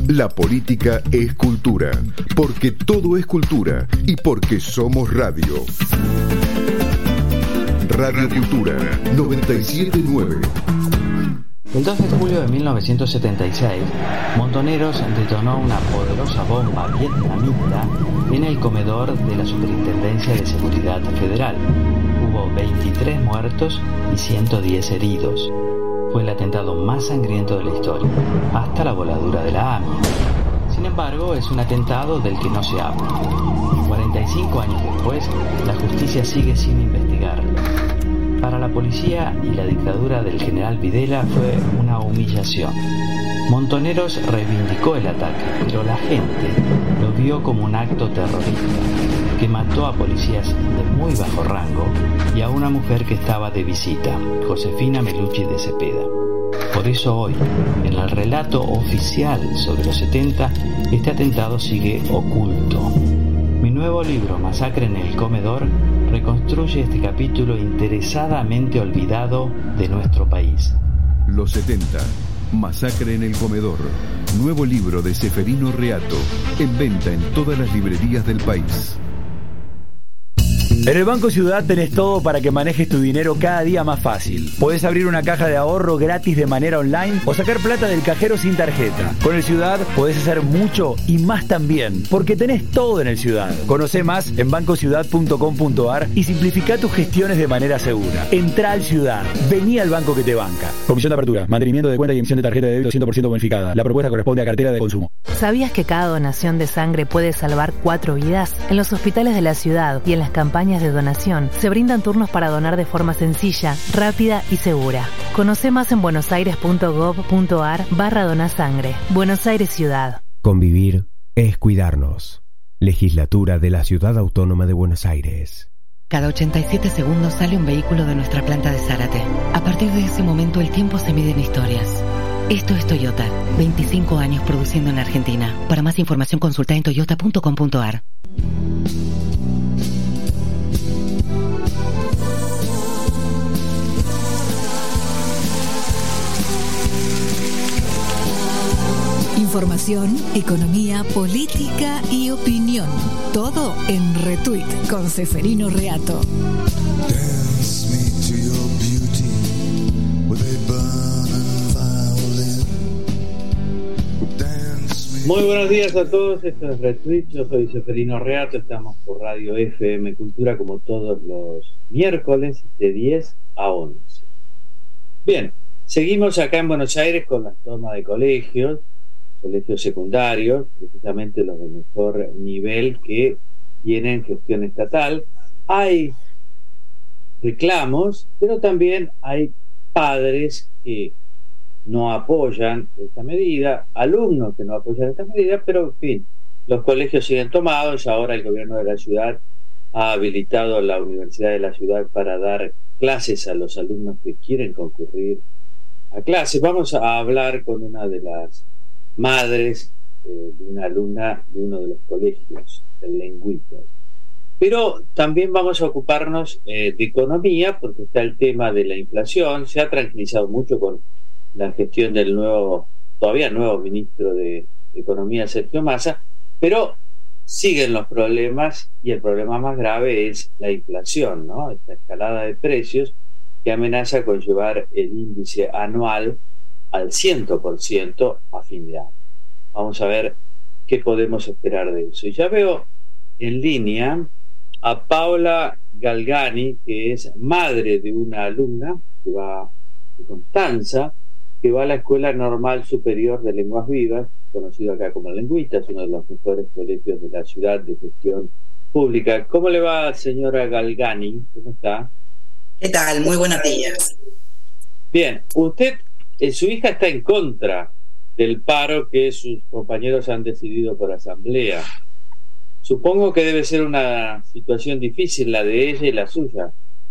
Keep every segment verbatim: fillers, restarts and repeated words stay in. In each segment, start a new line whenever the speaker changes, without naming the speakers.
La política es cultura, porque todo es cultura y porque somos radio. Radio Cultura noventa y siete punto nueve.
El dos de julio de mil novecientos setenta y seis, Montoneros detonó una poderosa bomba vietnamita en el comedor de la Superintendencia de Seguridad Federal. Hubo veintitrés muertos y ciento diez heridos. Fue el atentado más sangriento de la historia, hasta la voladura de la A M I. Sin embargo, es un atentado del que no se habla. cuarenta y cinco años después, la justicia sigue sin investigarlo. Para la policía y la dictadura del general Videla fue una humillación. Montoneros reivindicó el ataque, pero la gente lo vio como un acto terrorista, que mató a policías de muy bajo rango y a una mujer que estaba de visita, Josefina Melucci de Cepeda. Por eso hoy, en el relato oficial sobre los setenta, este atentado sigue oculto. Mi nuevo libro, Masacre en el Comedor, reconstruye este capítulo interesadamente olvidado de nuestro país.
Los setenta, Masacre en el Comedor. Nuevo libro de Ceferino Reato, en venta en todas las librerías del país.
En el Banco Ciudad tenés todo para que manejes tu dinero cada día más fácil. Podés abrir una caja de ahorro gratis de manera online o sacar plata del cajero sin tarjeta. Con el Ciudad podés hacer mucho y más también, porque tenés todo en el Ciudad. Conocé más en banco ciudad punto com punto a r y simplificá tus gestiones de manera segura. Entrá al Ciudad, vení al banco que te banca. Comisión de apertura, mantenimiento de cuenta y emisión de tarjeta de débito cien por ciento bonificada. La propuesta corresponde a cartera de consumo.
¿Sabías que cada donación de sangre puede salvar cuatro vidas? En los hospitales de la ciudad y en las campañas de donación se brindan turnos para donar de forma sencilla, rápida y segura. Conoce más en buenosaires punto gov punto a r barra donasangre. Buenos Aires Ciudad.
Convivir es cuidarnos. Legislatura de la Ciudad Autónoma de Buenos Aires.
Cada ochenta y siete segundos sale un vehículo de nuestra planta de Zárate. A partir de ese momento el tiempo se mide en historias. Esto es Toyota, veinticinco años produciendo en Argentina. Para más información consulta en toyota punto com punto a r.
Información, economía, política y opinión. Todo en Retweet con Ceferino Reato.
Muy buenos días a todos, esto es Retweet, yo soy Ceferino Reato, estamos por Radio F M Cultura como todos los miércoles de diez a once. Bien, seguimos acá en Buenos Aires con las tomas de colegios, colegios secundarios, precisamente los de mejor nivel que tienen gestión estatal. Hay reclamos, pero también hay padres que no apoyan esta medida, alumnos que no apoyan esta medida, pero en fin, los colegios siguen tomados. Ahora el gobierno de la ciudad ha habilitado la Universidad de la Ciudad para dar clases a los alumnos que quieren concurrir a clases. Vamos a hablar con una de las madres eh, de una alumna de uno de los colegios del Lengüita. Pero también vamos a ocuparnos eh, de economía, porque está el tema de la inflación. Se ha tranquilizado mucho con la gestión del nuevo, todavía nuevo ministro de Economía, Sergio Massa, pero siguen los problemas, y el problema más grave es la inflación, ¿no? Esta escalada de precios que amenaza con llevar el índice anual al cien por ciento a fin de año. Vamos a ver qué podemos esperar de eso. Y ya veo en línea a Paola Galgani, que es madre de una alumna que va de Constanza, que va a la Escuela Normal Superior de Lenguas Vivas, conocido acá como Lengüita, es uno de los mejores colegios de la ciudad de gestión pública. ¿Cómo le va, señora Galgani? ¿Cómo está?
¿Qué tal? Muy buenos días.
Bien, usted, eh, su hija está en contra del paro que sus compañeros han decidido por asamblea. Supongo que debe ser una situación difícil la de ella y la suya.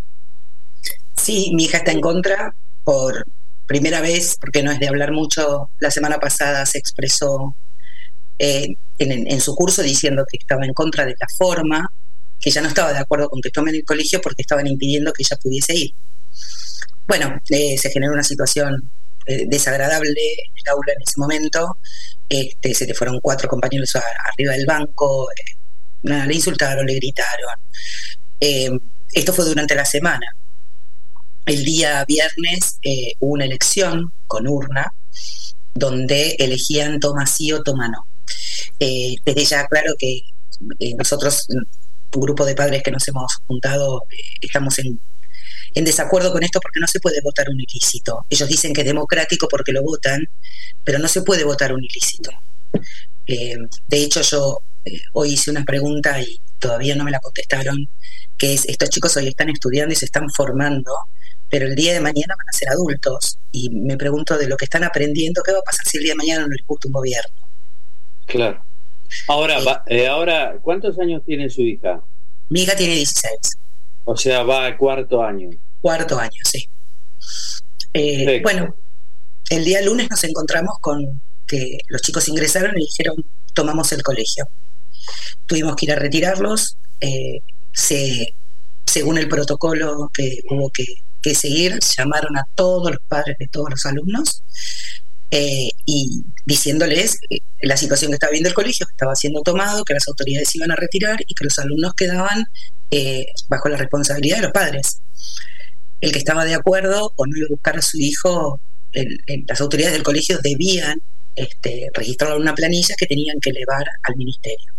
Sí, mi hija está en contra por primera vez, porque no es de hablar mucho. La semana pasada se expresó eh, en, en su curso diciendo que estaba en contra de la forma, que ya no estaba de acuerdo con que tomen el colegio porque estaban impidiendo que ella pudiese ir. Bueno, eh, se generó una situación eh, desagradable en el aula en ese momento. Este, se le fueron cuatro compañeros a, arriba del banco, eh, nada, le insultaron, le gritaron. Eh, esto fue durante la semana. El día viernes eh, hubo una elección con urna donde elegían toma sí o toma no. Eh, desde ya, claro que eh, nosotros, un grupo de padres que nos hemos juntado, eh, estamos en, en desacuerdo con esto porque no se puede votar un ilícito. Ellos dicen que es democrático porque lo votan, pero no se puede votar un ilícito. Eh, de hecho, yo eh, hoy hice una pregunta y todavía no me la contestaron, que es, estos chicos hoy están estudiando y se están formando, pero el día de mañana van a ser adultos, y me pregunto de lo que están aprendiendo, ¿qué va a pasar si el día de mañana no les gusta un gobierno?
Claro. Ahora,
Eh,
va, eh, ahora, ¿cuántos años tiene su hija?
Mi hija tiene dieciséis.
O sea, va al cuarto año.
Cuarto año, sí. Eh, bueno, el día lunes nos encontramos con que los chicos ingresaron y dijeron, tomamos el colegio. Tuvimos que ir a retirarlos, eh, se, según el protocolo que hubo que, que seguir, llamaron a todos los padres de todos los alumnos eh, y diciéndoles eh, la situación que estaba viendo el colegio, que estaba siendo tomado, que las autoridades iban a retirar y que los alumnos quedaban eh, bajo la responsabilidad de los padres. El que estaba de acuerdo o no iba a buscar a su hijo, el, el, las autoridades del colegio debían este, registrarlo en una planilla que tenían que elevar al ministerio.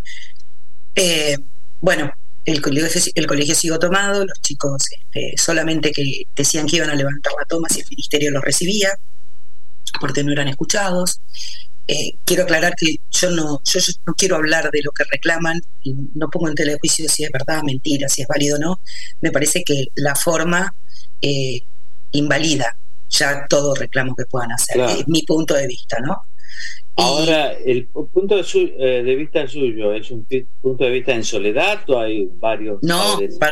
Eh, bueno, el colegio, el colegio siguió tomado, los chicos este, solamente que decían que iban a levantar la toma si el ministerio los recibía, porque no eran escuchados. Eh, quiero aclarar que yo no, yo, yo no quiero hablar de lo que reclaman y no pongo en tela de juicio si es verdad, mentira, si es válido o no. Me parece que la forma eh, invalida ya todo reclamo que puedan hacer. Claro. Es mi punto de vista, ¿no?
Ahora, ¿el punto de, su, eh, de vista suyo es un p- punto de vista en soledad o hay varios?
No, para,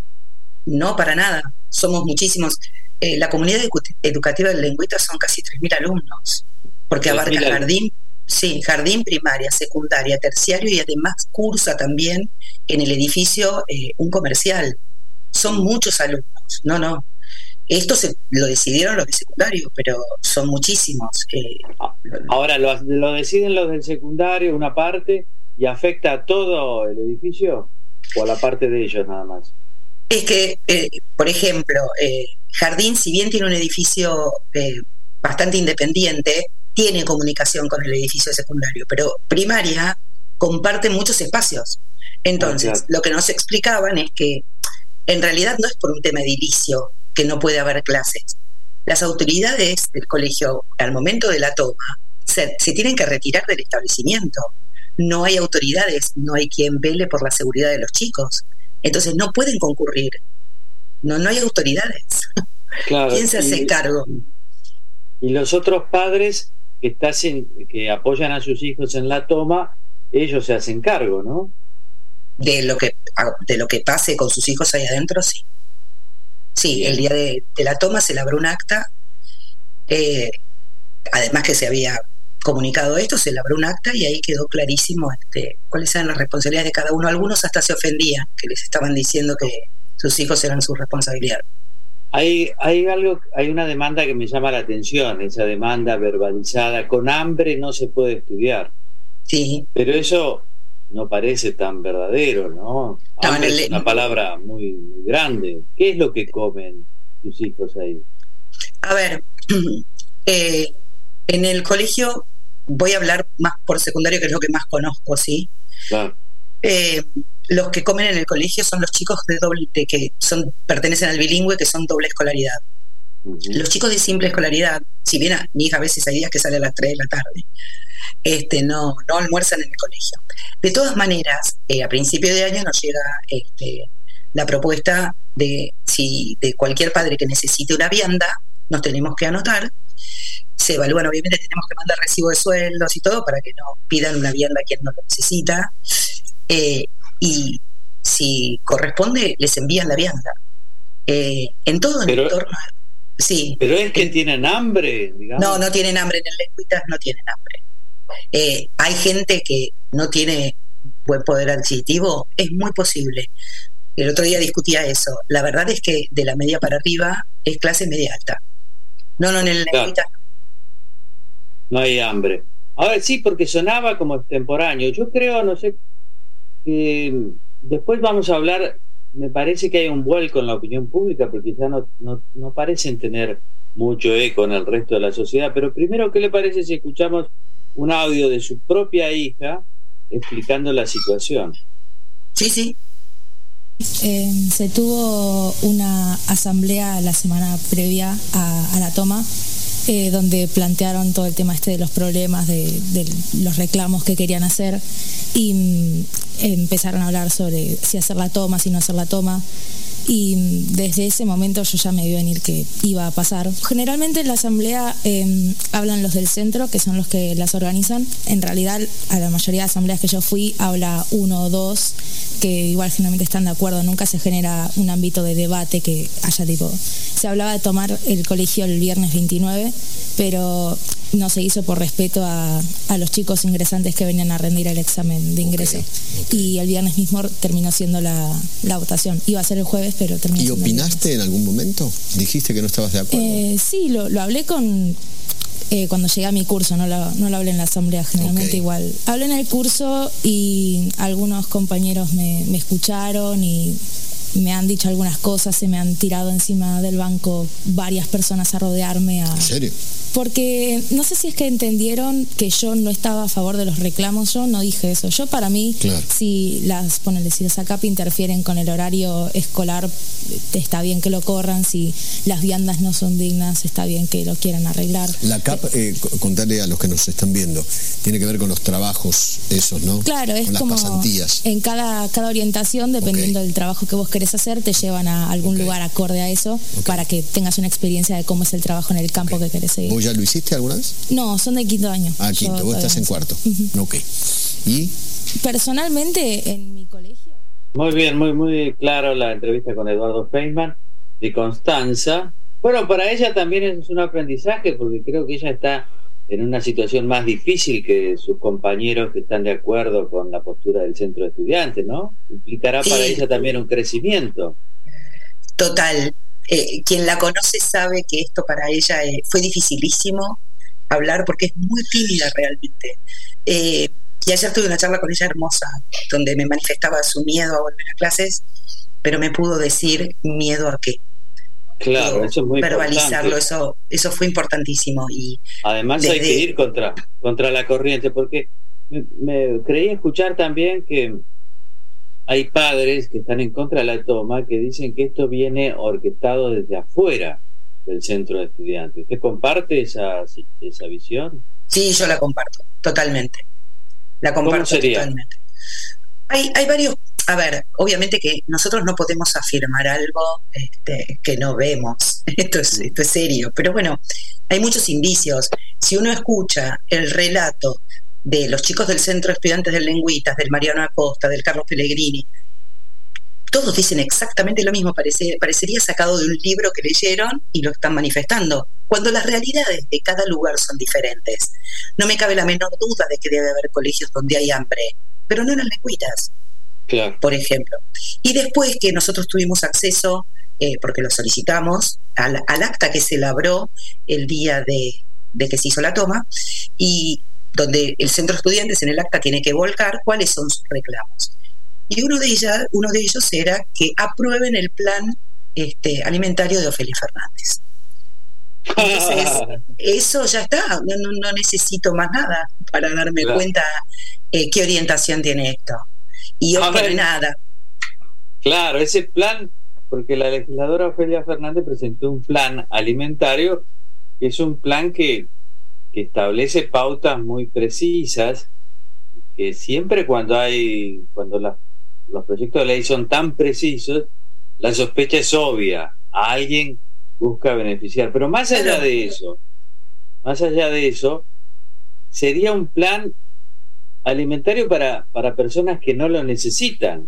no para nada. Somos muchísimos. Eh, la comunidad edu- educativa del Lengüita son casi tres mil alumnos, porque abarca jardín, sí, jardín, primaria, secundaria, terciario, y además cursa también en el edificio eh, un comercial. Son muchos alumnos. No, no. Esto se, lo decidieron los de secundario, pero son muchísimos. Eh,
Ahora, ¿lo, ¿lo deciden los del secundario una parte y afecta a todo el edificio o a la parte de ellos nada más?
Es que, eh, por ejemplo, eh, Jardín, si bien tiene un edificio eh, bastante independiente, tiene comunicación con el edificio secundario, pero primaria comparte muchos espacios. Entonces, ah, claro. Lo que nos explicaban es que en realidad no es por un tema edilicio que no puede haber clases. Las autoridades del colegio, al momento de la toma, se, se tienen que retirar del establecimiento. No hay autoridades, no hay quien vele por la seguridad de los chicos. Entonces no pueden concurrir. No, no hay autoridades. Claro, ¿quién se hace y, cargo?
Y los otros padres que, están sin, que apoyan a sus hijos en la toma, ellos se hacen cargo, ¿no?
De lo que, de lo que pase con sus hijos ahí adentro, sí. Sí, bien. El día de, de la toma se labró un acta, eh, además que se había comunicado esto, se labró un acta y ahí quedó clarísimo este, cuáles eran las responsabilidades de cada uno. Algunos hasta se ofendían, que les estaban diciendo que sus hijos eran su responsabilidad.
Hay, hay algo, hay una demanda que me llama la atención, esa demanda verbalizada: con hambre no se puede estudiar.
Sí.
Pero eso no parece tan verdadero, ¿no? Hambre no, no, es una palabra muy, muy grande. ¿Qué es lo que comen tus hijos ahí?
A ver, eh, en el colegio, voy a hablar más por secundario, que es lo que más conozco, ¿sí?
Claro.
Eh, los que comen en el colegio son los chicos de doble, de que son pertenecen al bilingüe, que son doble escolaridad. Uh-huh. Los chicos de simple escolaridad, si bien a mi hija a veces hay días que sale a las tres de la tarde, este, no, no almuerzan en el colegio. De todas maneras, eh, a principio de año nos llega este, la propuesta de si de cualquier padre que necesite una vianda, nos tenemos que anotar. Se evalúan, obviamente tenemos que mandar recibo de sueldos y todo para que no pidan una vianda a quien no lo necesita, eh, y si corresponde les envían la vianda. Eh, en todo
pero,
el entorno, sí.
Pero es que eh, tienen hambre, digamos.
No, no tienen hambre, en el Lengüitas no tienen hambre. Eh, hay gente que no tiene buen poder adquisitivo, es muy posible. El otro día discutía eso. La verdad es que de la media para arriba es clase media alta. No, no, en el
claro. No hay hambre. Ahora sí, porque sonaba como extemporáneo. Yo creo, no sé, que después vamos a hablar, me parece que hay un vuelco en la opinión pública, porque ya no, no, no parecen tener mucho eco en el resto de la sociedad. Pero primero, ¿qué le parece si escuchamos un audio de su propia hija explicando la situación?
Sí, sí.
Eh, se tuvo una asamblea la semana previa a, a la toma, eh, donde plantearon todo el tema este de los problemas, de, de los reclamos que querían hacer, y mm, empezaron a hablar sobre si hacer la toma, si no hacer la toma. Y desde ese momento yo ya me vi venir que iba a pasar. Generalmente en la asamblea eh, hablan los del centro, que son los que las organizan. En realidad, a la mayoría de asambleas que yo fui, habla uno o dos, que igual generalmente están de acuerdo. Nunca se genera un ámbito de debate que haya tipo... Se hablaba de tomar el colegio el viernes veintinueve, pero no se hizo por respeto a, a los chicos ingresantes que venían a rendir el examen de ingreso. Okay, okay. Y el viernes mismo terminó siendo la, la votación. Iba a ser el jueves, pero terminó.
¿Y opinaste en algún momento? ¿Dijiste que no estabas de acuerdo?
Eh, sí, lo, lo hablé con... Eh, cuando llegué a mi curso, no lo, no lo hablé en la asamblea, generalmente okay. Igual. Hablé en el curso y algunos compañeros me, me escucharon y me han dicho algunas cosas, se me han tirado encima del banco varias personas a rodearme. A...
¿En serio?
Porque no sé si es que entendieron que yo no estaba a favor de los reclamos. Yo no dije eso. Yo, para mí, claro. si las ponele, si las A C A P interfieren con el horario escolar, está bien que lo corran. Si las viandas no son dignas, está bien que lo quieran arreglar.
La C A P, eh, contarle a los que nos están viendo, tiene que ver con los trabajos esos, ¿no?
Claro, es
con
como
las pasantías.
En cada, cada orientación, dependiendo okay. del trabajo que vos querés hacer, te llevan a algún okay. lugar acorde a eso, okay. para que tengas una experiencia de cómo es el trabajo en el campo okay. que querés seguir.
¿Vos ya lo hiciste alguna vez?
No, son de quinto año.
Ah, quinto, Yo vos estás en cuarto. Uh-huh. Ok. ¿Y?
Personalmente, en mi colegio...
Muy bien, muy muy claro la entrevista con Eduardo Feynman de Constanza. Bueno, para ella también es un aprendizaje, porque creo que ella está en una situación más difícil que sus compañeros que están de acuerdo con la postura del centro de estudiantes, ¿no? Implicará sí. para ella también un crecimiento.
Total. Eh, quien la conoce sabe que esto para ella eh, fue dificilísimo hablar, porque es muy tímida realmente. Eh, y ayer tuve una charla con ella hermosa, donde me manifestaba su miedo a volver a clases, pero me pudo decir miedo a qué.
Claro, pudo eso es muy
verbalizarlo,
importante.
eso, eso fue importantísimo. Y
además
desde...
hay que ir contra, contra la corriente, porque me, me creí escuchar también que hay padres que están en contra de la toma, que dicen que esto viene orquestado desde afuera del centro de estudiantes. ¿Usted comparte esa, esa visión?
Sí, yo la comparto, totalmente. La comparto
¿Cómo sería?
Totalmente. Hay, hay varios... A ver, obviamente que nosotros no podemos afirmar algo este, que no vemos. Esto es, esto es serio. Pero bueno, hay muchos indicios. Si uno escucha el relato de los chicos del Centro de Estudiantes del Lengüitas, del Mariano Acosta, del Carlos Pellegrini, todos dicen exactamente lo mismo. Parece, parecería sacado de un libro que leyeron y lo están manifestando, cuando las realidades de cada lugar son diferentes. No me cabe la menor duda de que debe haber colegios donde hay hambre, pero no en las Lengüitas, claro. por ejemplo. Y después que nosotros tuvimos acceso, eh, porque lo solicitamos, al, al acta que se labró el día de, de que se hizo la toma, y donde el centro de estudiantes en el acta tiene que volcar cuáles son sus reclamos. Y uno de ellas, uno de ellos era que aprueben el plan este, alimentario de Ofelia Fernández. Entonces, eso ya está, no, no, no necesito más nada para darme claro. cuenta eh, qué orientación tiene esto. Y hoy no nada.
Claro, ese plan, porque la legisladora Ofelia Fernández presentó un plan alimentario, que es un plan que que establece pautas muy precisas, que siempre cuando hay cuando la, los proyectos de ley son tan precisos, la sospecha es obvia, a alguien busca beneficiar. Pero más allá de eso, más allá de eso, sería un plan alimentario para, para personas que no lo necesitan.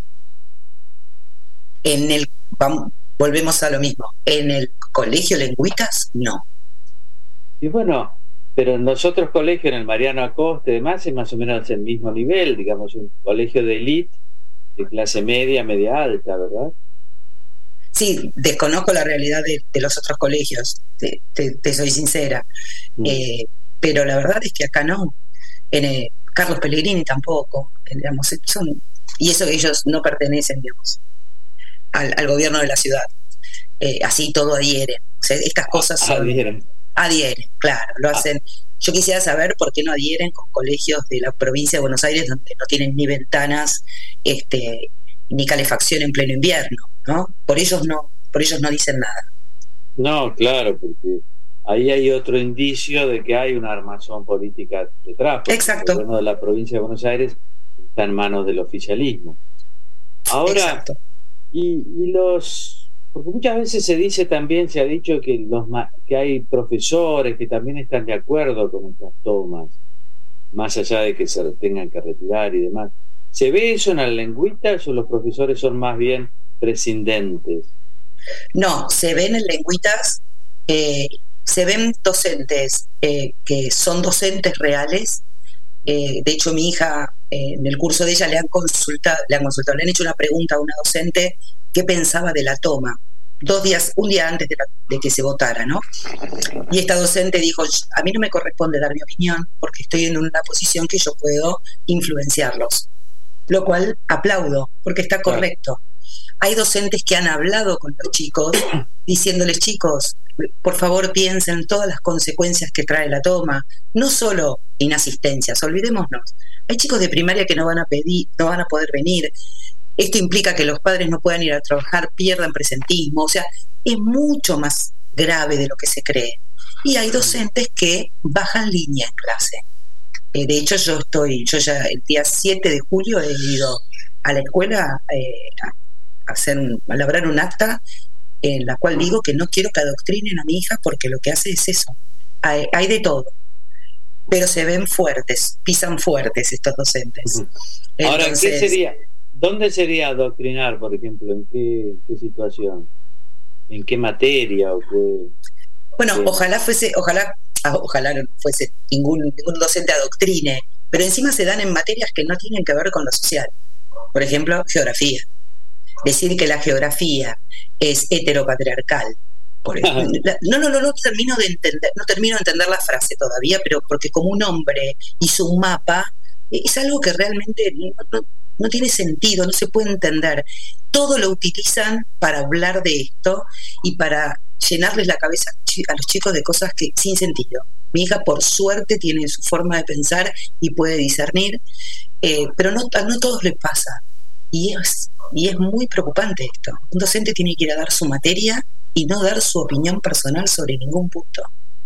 En el vamos, volvemos a lo mismo, en el colegio Lengüitas, no.
Y bueno, pero en los otros colegios, en el Mariano Acosta y demás, es más o menos el mismo nivel, digamos, un colegio de élite, de clase media, media alta, ¿verdad?
Sí, Sí, desconozco la realidad de, de los otros colegios, te, te, te soy sincera. Mm. Eh, pero la verdad es que acá no. En el, Carlos Pellegrini tampoco. Digamos, son, y eso que ellos no pertenecen, digamos, al, al gobierno de la ciudad. Eh, así todo adhieren. O sea, estas cosas son,
adhieren.
Adhieren, claro, lo hacen. Yo quisiera saber por qué no adhieren con colegios de la provincia de Buenos Aires donde no tienen ni ventanas, este, ni calefacción en pleno invierno, ¿no? Por ellos no, por ellos no dicen nada.
No, claro, porque ahí hay otro indicio de que hay una armazón política detrás.
Exacto.
El gobierno de la provincia de Buenos Aires está en manos del oficialismo. Ahora, Exacto. Y, y los... Porque muchas veces se dice también, se ha dicho que los que hay profesores que también están de acuerdo con estas tomas, más allá de que se tengan que retirar y demás. ¿Se ve eso en las lengüitas o los profesores son más bien prescindentes?
No, se ven en lengüitas, eh, se ven docentes eh, que son docentes reales. Eh, de hecho, mi hija, eh, en el curso de ella le han consultado, le han consultado, le han hecho una pregunta a una docente qué pensaba de la toma, dos días, un día antes de, la, de que se votara, ¿no? Y esta docente dijo, a mí no me corresponde dar mi opinión porque estoy en una posición que yo puedo influenciarlos, lo cual aplaudo, porque está correcto. Hay docentes que han hablado con los chicos, diciéndoles, chicos, por favor piensen todas las consecuencias que trae la toma, no solo inasistencias, olvidémonos. Hay chicos de primaria que no van a pedir, no van a poder venir. Esto implica que los padres no puedan ir a trabajar, pierdan presentismo, o sea, es mucho más grave de lo que se cree. Y hay docentes que bajan línea en clase. Eh, de hecho, yo estoy, yo ya el día siete de julio he ido a la escuela eh, a, hacer un, a labrar un acta en la cual digo que no quiero que adoctrinen a mi hija porque lo que hace es eso. Hay, hay de todo, pero se ven fuertes, pisan fuertes estos docentes.
Uh-huh. Ahora, Entonces, ¿qué sería? ¿Dónde sería adoctrinar, por ejemplo? ¿En qué, qué situación? ¿En qué materia? O qué,
bueno,
qué...
ojalá fuese, ojalá, ojalá no fuese ningún, ningún docente adoctrine, pero encima se dan en materias que no tienen que ver con lo social. Por ejemplo, geografía. Decir que la geografía es heteropatriarcal. Por ejemplo, no, no, no, no termino de entender, no termino de entender la frase todavía, pero porque como un hombre hizo un mapa, es algo que realmente no, no, no tiene sentido, no se puede entender. Todo lo utilizan para hablar de esto y para llenarles la cabeza a los chicos de cosas que sin sentido. Mi hija, por suerte, tiene su forma de pensar y puede discernir, eh, pero no, no a todos les pasa. Y es, y es muy preocupante esto. Un docente tiene que ir a dar su materia y no dar su opinión personal sobre ningún punto.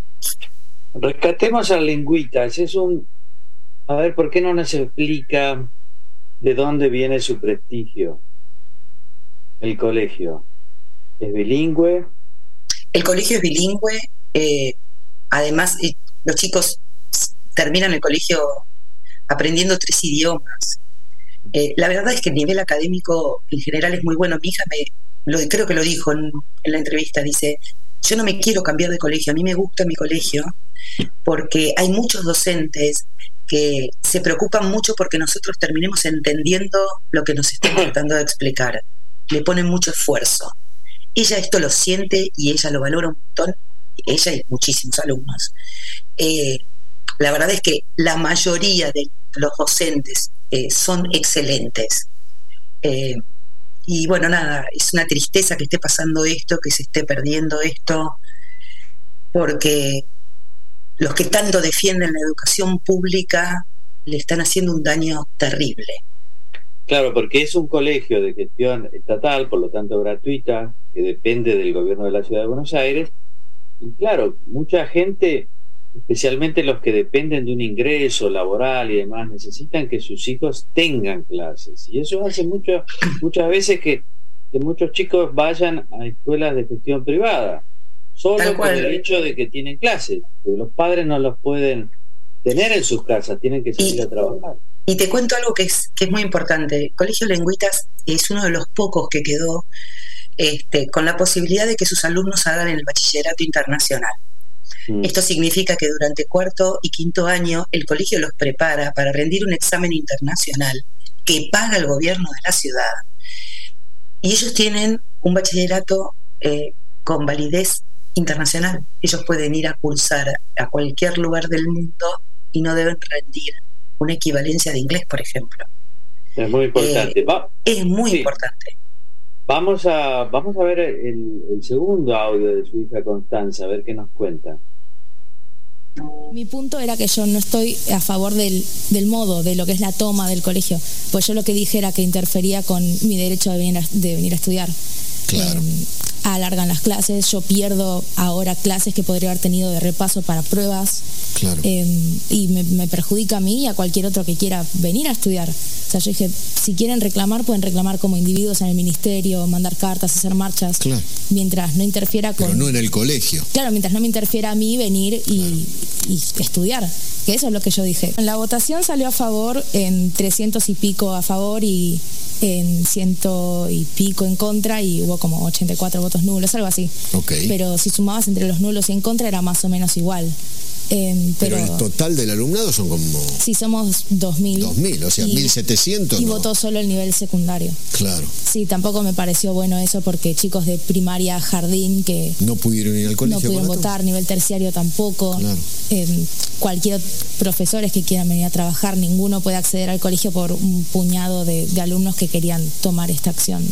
Rescatemos a lingüitas. Es un... A ver, ¿por qué no nos explica de dónde viene su prestigio? El colegio es bilingüe.
El colegio es bilingüe. Eh, además, eh, los chicos terminan el colegio aprendiendo tres idiomas. Eh, la verdad es que el nivel académico en general es muy bueno. Mi hija, me, lo, creo que lo dijo en, en la entrevista, dice, yo no me quiero cambiar de colegio, a mí me gusta mi colegio porque hay muchos docentes que se preocupan mucho porque nosotros terminemos entendiendo lo que nos están tratando de explicar. Le ponen mucho esfuerzo. Ella esto lo siente y ella lo valora un montón, ella y muchísimos alumnos. Eh, la verdad es que la mayoría de los docentes eh, son excelentes. Eh, y bueno, nada, es una tristeza que esté pasando esto, que se esté perdiendo esto, porque los que tanto defienden la educación pública le están haciendo un daño terrible.
Claro, porque es un colegio de gestión estatal, por lo tanto gratuita, que depende del gobierno de la Ciudad de Buenos Aires, y claro, mucha gente, especialmente los que dependen de un ingreso laboral y demás, necesitan que sus hijos tengan clases, y eso hace mucho, muchas veces que, que muchos chicos vayan a escuelas de gestión privada, solo por el hecho de que tienen clases, porque los padres no los pueden tener en sus casas, tienen que salir
y,
a trabajar.
Y te cuento algo que es, que es muy importante. Colegio Lengüitas es uno de los pocos que quedó este, con la posibilidad de que sus alumnos hagan el bachillerato internacional. Mm. Esto significa que durante cuarto y quinto año el colegio los prepara para rendir un examen internacional que paga el gobierno de la ciudad. Y ellos tienen un bachillerato eh, con validez internacional. Ellos pueden ir a cursar a cualquier lugar del mundo y no deben rendir una equivalencia de inglés, por ejemplo.
Es muy importante.
Eh,
Va,
es muy
sí.
importante.
Vamos a, vamos a ver el, el segundo audio de su hija Constanza, a ver qué nos cuenta.
Mi punto era que yo no estoy a favor del, del modo, de lo que es la toma del colegio, pues yo lo que dije era que interfería con mi derecho de venir a, de venir a estudiar.
Claro.
Eh, alargan las clases, yo pierdo ahora clases que podría haber tenido de repaso para pruebas.
Claro.
Eh, y me, me perjudica a mí y a cualquier otro que quiera venir a estudiar. O sea, yo dije, si quieren reclamar, pueden reclamar como individuos en el ministerio, mandar cartas, hacer marchas,
claro.
mientras no interfiera con...
Pero no en el colegio.
Claro, mientras no me interfiera a mí venir y, claro. y estudiar, que eso es lo que yo dije. En la votación salió a favor en trescientos y pico a favor y en ciento y pico en contra, y hubo como ochenta y cuatro votos nulos, algo así.
Okay.
Pero si sumabas entre los nulos y en contra era más o menos igual. Eh, pero,
pero el total del alumnado son como...
Sí, somos dos mil.
dos mil, o sea, y, mil setecientos.
Y
¿no?
votó solo el nivel secundario.
Claro.
Sí, tampoco me pareció bueno eso porque chicos de primaria, jardín, que...
No pudieron ir al colegio.
No pudieron votar, nivel terciario tampoco.
Claro.
Eh, cualquier profesores que quieran venir a trabajar, ninguno puede acceder al colegio por un puñado de, de alumnos que querían tomar esta acción.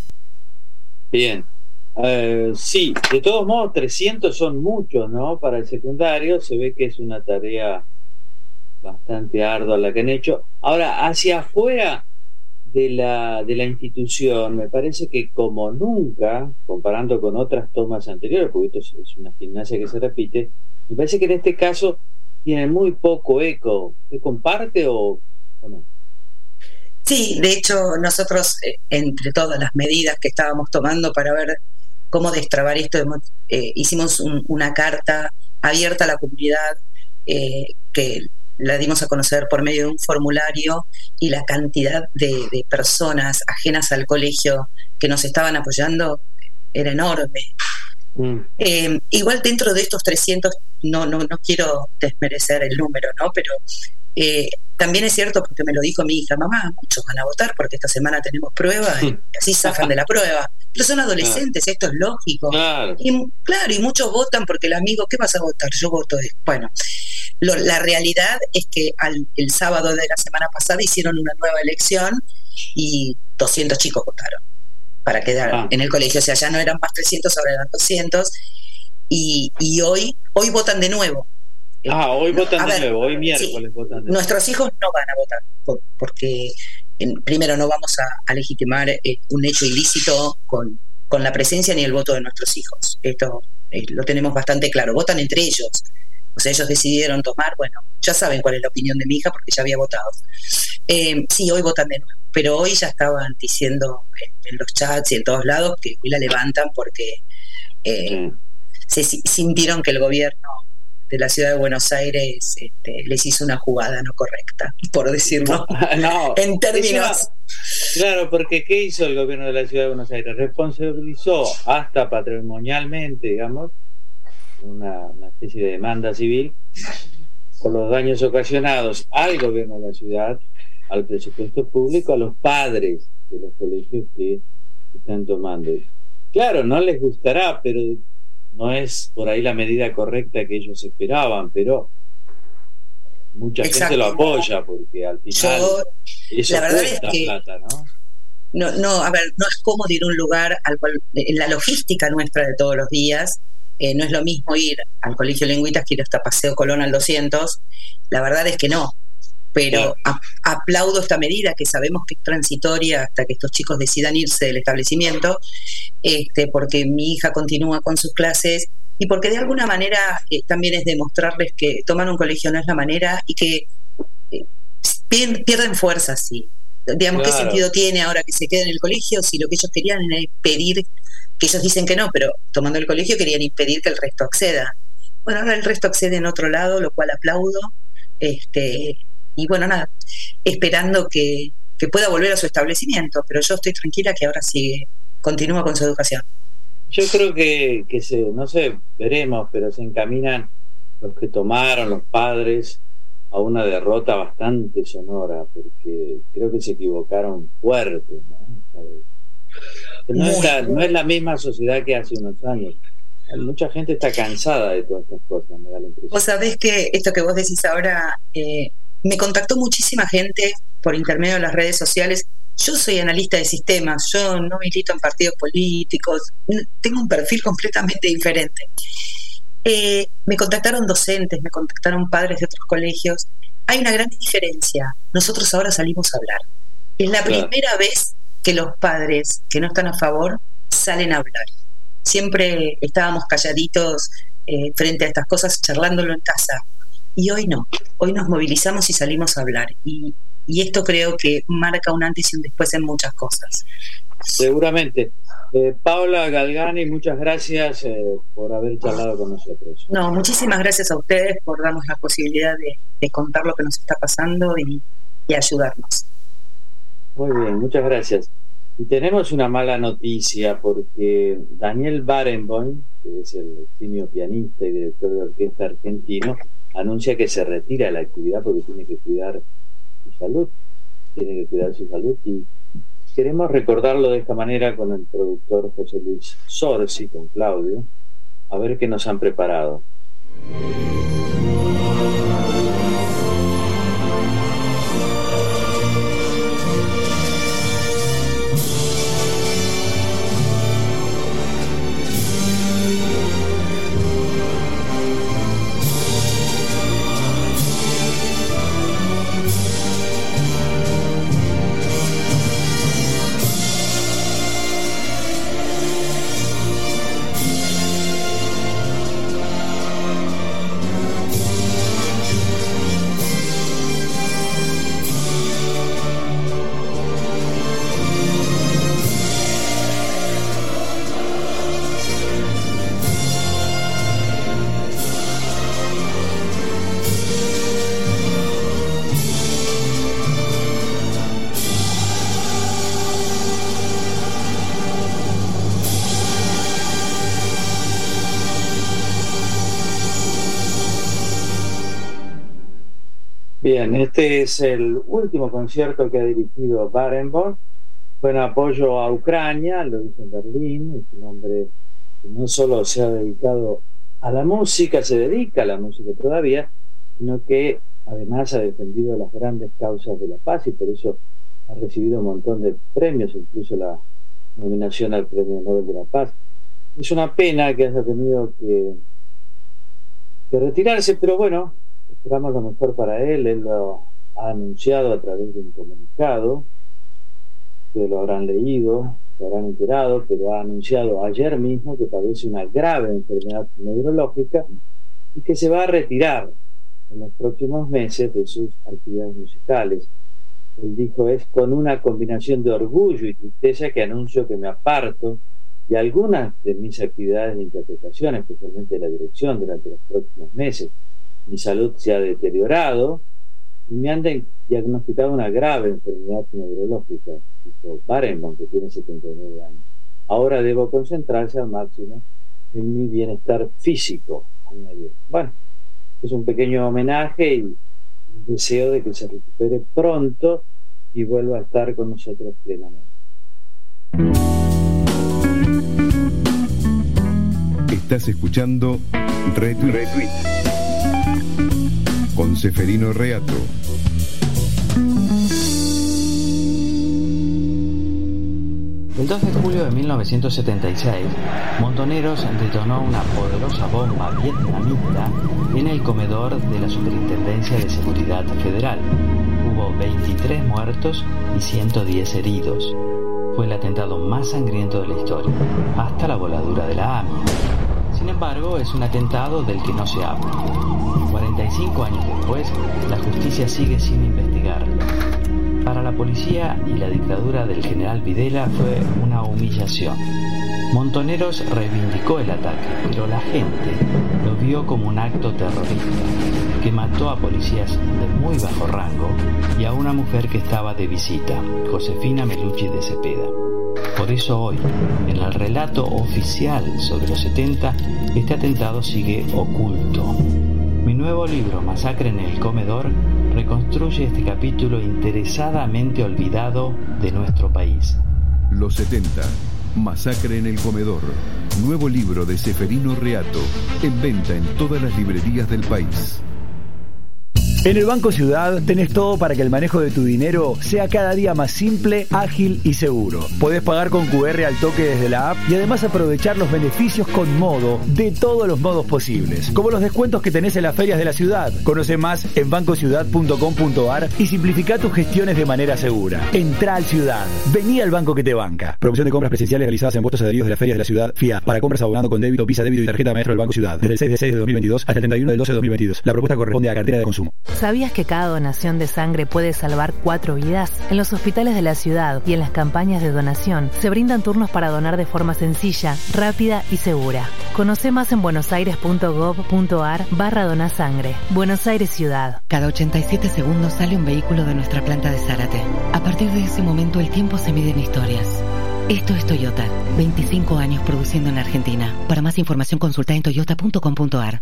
Bien. Uh, sí, de todos modos trescientos son muchos, ¿no? Para el secundario se ve que es una tarea bastante ardua la que han hecho. Ahora, hacia afuera de la, de la institución, me parece que como nunca, comparando con otras tomas anteriores, porque esto es una gimnasia que se repite, me parece que en este caso tiene muy poco eco. ¿Usted comparte o, o no?
Sí, de hecho nosotros, eh, entre todas las medidas que estábamos tomando para ver cómo destrabar esto, eh, hicimos un, una carta abierta a la comunidad eh, que la dimos a conocer por medio de un formulario, y la cantidad de, de personas ajenas al colegio que nos estaban apoyando era enorme. Mm. Eh, igual dentro de estos trescientos, no, no, no quiero desmerecer el número, ¿no? Pero eh, también es cierto, porque me lo dijo mi hija, mamá, muchos van a votar porque esta semana tenemos prueba y así zafan de la prueba. Pero son adolescentes, esto es lógico. Claro. Y claro, y muchos votan porque el amigo, ¿qué vas a votar? Yo voto. Bueno, lo, la realidad es que al, el sábado de la semana pasada hicieron una nueva elección y doscientos chicos votaron para quedar ah. en el colegio. O sea, ya no eran más trescientos, ahora eran doscientos. Y, y hoy, hoy votan de nuevo.
Ah, hoy votan a de ver, nuevo, hoy miércoles sí, votan de nuevo.
Nuestros hijos no van a votar por, porque en, primero no vamos a, a legitimar eh, un hecho ilícito con, con la presencia ni el voto de nuestros hijos. Esto eh, lo tenemos bastante claro. Votan entre ellos. O sea, ellos decidieron tomar, bueno, ya saben cuál es la opinión de mi hija porque ya había votado. Eh, sí, hoy votan de nuevo, pero hoy ya estaban diciendo en, en los chats y en todos lados que hoy la levantan porque eh, mm. se sintieron que el gobierno de la ciudad de Buenos Aires este, les hizo una jugada no correcta, por decirlo
no, no,
en términos...
Una, claro, porque ¿qué hizo el gobierno de la ciudad de Buenos Aires? Responsabilizó hasta patrimonialmente, digamos, una, una especie de demanda civil por los daños ocasionados al gobierno de la ciudad, al presupuesto público, a los padres de los colegios que están tomando. Claro, no les gustará, pero no es por ahí la medida correcta que ellos esperaban, pero mucha Exacto. gente lo apoya porque al final Yo, eso
la verdad
cuesta
es que
plata, ¿no?
No, no, a ver, no es cómodo ir a un lugar al cual, en la logística nuestra de todos los días, eh, no es lo mismo ir al Colegio Lengüitas que ir hasta Paseo Colón al doscientos, la verdad es que no, pero a, aplaudo esta medida que sabemos que es transitoria hasta que estos chicos decidan irse del establecimiento, este, porque mi hija continúa con sus clases y porque de alguna manera eh, también es demostrarles que tomar un colegio no es la manera y que eh, pierden, pierden fuerza, sí. Digamos, claro. ¿Qué sentido tiene ahora que se queden en el colegio si lo que ellos querían era impedir, que ellos dicen que no, pero tomando el colegio querían impedir que el resto acceda? Bueno, ahora el resto accede en otro lado, lo cual aplaudo, este, y bueno, nada, esperando que, que pueda volver a su establecimiento, pero yo estoy tranquila que ahora sí continúa con su educación.
Yo creo que, que se, no sé, veremos, pero se encaminan los que tomaron, los padres, a una derrota bastante sonora, porque creo que se equivocaron fuerte, ¿no? No es, la, no es la misma sociedad que hace unos años. Mucha gente está cansada de todas estas cosas, me da la impresión.
Vos sabés que esto que vos decís ahora, eh, me contactó muchísima gente por intermedio de las redes sociales. Yo soy analista de sistemas, yo no milito en partidos políticos, tengo un perfil completamente diferente. Eh, me contactaron docentes, me contactaron padres de otros colegios. Hay una gran diferencia. Nosotros ahora salimos a hablar. Es la claro. primera vez que los padres que no están a favor salen a hablar. Siempre estábamos calladitos eh, frente a estas cosas, charlándolo en casa. Y hoy no. Hoy nos movilizamos y salimos a hablar. Y, y esto creo que marca un antes y un después en muchas cosas.
Seguramente. Eh, Paula Galgani, muchas gracias eh, por haber charlado con nosotros.
No, muchísimas gracias a ustedes por darnos la posibilidad de, de contar lo que nos está pasando y, y ayudarnos.
Muy bien, muchas gracias. Y tenemos una mala noticia porque Daniel Barenboim, que es el eximio pianista y director de orquesta argentino, anuncia que se retira de la actividad porque tiene que cuidar su salud, tiene que cuidar su salud y queremos recordarlo de esta manera con el productor José Luis Sorsi, con Claudio, a ver qué nos han preparado. Bien, este es el último concierto que ha dirigido Barenboim. Fue en apoyo a Ucrania, lo hizo en Berlín. Es un hombre que no solo se ha dedicado a la música, se dedica a la música todavía, sino que además ha defendido las grandes causas de la paz y por eso ha recibido un montón de premios, incluso la nominación al Premio Nobel de la Paz. Es una pena que haya tenido que, que retirarse, pero bueno, esperamos lo mejor para él. Él lo ha anunciado a través de un comunicado, que lo habrán leído, se habrán enterado, pero ha anunciado ayer mismo que padece una grave enfermedad neurológica y que se va a retirar en los próximos meses de sus actividades musicales. Él dijo: es con una combinación de orgullo y tristeza que anuncio que me aparto de algunas de mis actividades de interpretación, especialmente de la dirección, durante los próximos meses. Mi salud se ha deteriorado y me han diagnosticado una grave enfermedad neurológica, dijo Barenboim, que tiene setenta y nueve años. Ahora debo concentrarse al máximo en mi bienestar físico, añadió. Bueno, es un pequeño homenaje y un deseo de que se recupere pronto y vuelva a estar con nosotros plenamente.
Estás escuchando Retweet, Retweet con Ceferino Reato.
El dos de julio de mil novecientos setenta y seis, Montoneros detonó una poderosa bomba vietnamita en el comedor de la Superintendencia de Seguridad Federal. Hubo veintitrés muertos y ciento diez heridos. Fue el atentado más sangriento de la historia, hasta la voladura de la A M I A. Sin embargo, es un atentado del que no se habla. cuarenta y cinco años después, la justicia sigue sin investigarlo. Para la policía y la dictadura del general Videla fue una humillación. Montoneros reivindicó el ataque, pero la gente lo vio como un acto terrorista que mató a policías de muy bajo rango y a una mujer que estaba de visita, Josefina Melucci de Cepeda. Por eso hoy, en el relato oficial sobre los setenta, este atentado sigue oculto. Mi nuevo libro, Masacre en el Comedor, reconstruye este capítulo interesadamente olvidado de nuestro país.
Los setenta, Masacre en el comedor. Nuevo libro de Seferino Reato. En venta en todas las librerías del país.
En el Banco Ciudad tenés todo para que el manejo de tu dinero sea cada día más simple, ágil y seguro. Podés pagar con cu erre al toque desde la app y además aprovechar los beneficios con Modo de todos los modos posibles, como los descuentos que tenés en las ferias de la ciudad. Conoce más en banco ciudad punto com punto a r y simplifica tus gestiones de manera segura. Entrá al Ciudad. Vení al banco que te banca. Promoción de compras presenciales realizadas en puestos adheridos de las ferias de la ciudad F I A. Para compras abonando con débito, Visa, débito y tarjeta maestro del Banco Ciudad. Desde el seis de seis de dos mil veintidós hasta el treinta y uno del doce de dos mil veintidós. La propuesta corresponde a cartera de consumo.
¿Sabías que cada donación de sangre puede salvar cuatro vidas? En los hospitales de la ciudad y en las campañas de donación se brindan turnos para donar de forma sencilla, rápida y segura. Conoce más en buenosaires punto gov punto a r barra donasangre. Buenos Aires Ciudad.
Cada ochenta y siete segundos sale un vehículo de nuestra planta de Zárate. A partir de ese momento el tiempo se mide en historias. Esto es Toyota. veinticinco años produciendo en Argentina. Para más información consulta en toyota punto com punto a r.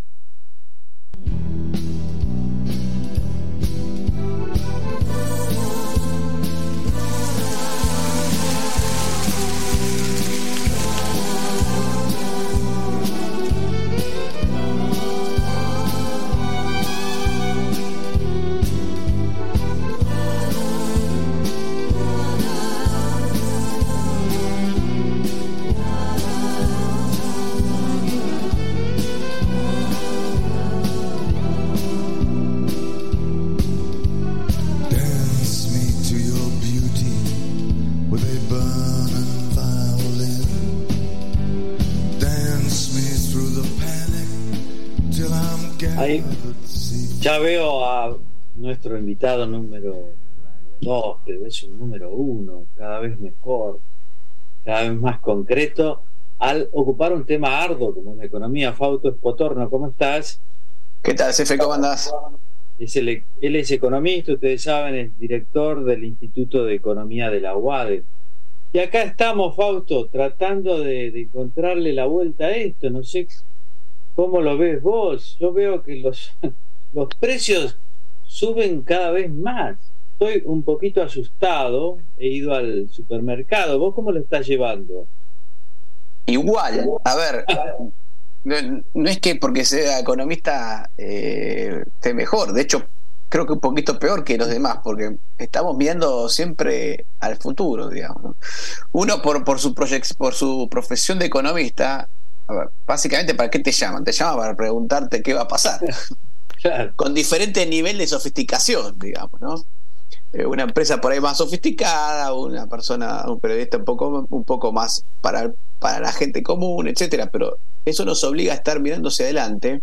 Ahí ya veo a nuestro invitado número dos, pero es un número uno, cada vez mejor, cada vez más concreto, al ocupar un tema arduo como la economía. Fausto Espotorno, ¿cómo estás?
¿Qué tal, Cefe? ¿Cómo andás?
Es el, él es economista, ustedes saben, es director del Instituto de Economía de la U A D E. Y acá estamos, Fausto, tratando de, de encontrarle la vuelta a esto. No sé cómo lo ves vos. Yo veo que los, los precios suben cada vez más. Estoy un poquito asustado. He ido al supermercado. ¿Vos cómo lo estás llevando?
Igual, a ver, no, no es que porque sea economista eh, esté mejor. De hecho, creo que un poquito peor que los demás, porque estamos viendo siempre al futuro, digamos, ¿no? Uno por, por su proyect, por su profesión de economista, a ver, básicamente, ¿para qué te llaman? Te llaman para preguntarte qué va a pasar. Claro. Con diferentes niveles de sofisticación, digamos, ¿no? Eh, una empresa por ahí más sofisticada, una persona, un periodista un poco, un poco más para, para la gente común, etcétera. Pero eso nos obliga a estar mirando hacia adelante.